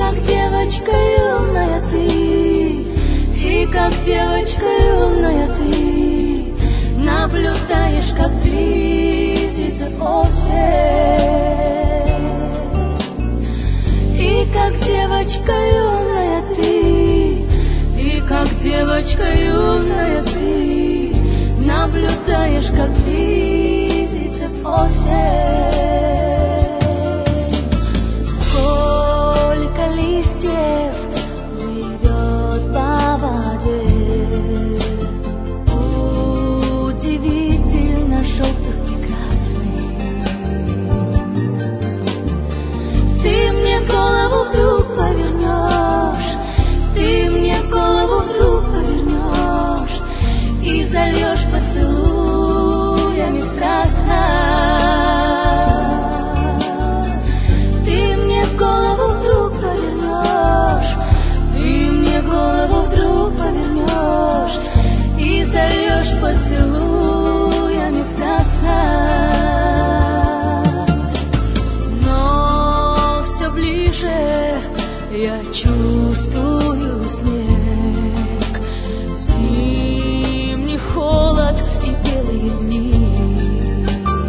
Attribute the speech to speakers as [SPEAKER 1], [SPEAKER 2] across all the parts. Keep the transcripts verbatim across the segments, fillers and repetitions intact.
[SPEAKER 1] как девочка юная ты, и как девочка юная ты, наблюдаешь, как близится осень. И как девочка юная ты, и как девочка юная ты, наблюдаешь, как близится осень. Сколько листьев плывет по воде, удивительно желтых, прекрасных. Ты мне голову вдруг повернешь, ты мне голову вдруг повернешь и зальешь поцелуями страстно. Ты мне голову вдруг повернешь, ты мне голову вдруг повернешь и зальешь поцелуями страстно. Но все ближе я чувствую снег, зимний холод и белые дни.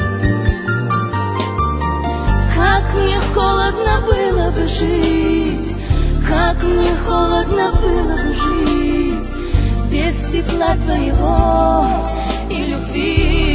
[SPEAKER 1] Как мне холодно было бы жить, как мне холодно было бы жить без тепла твоего и любви.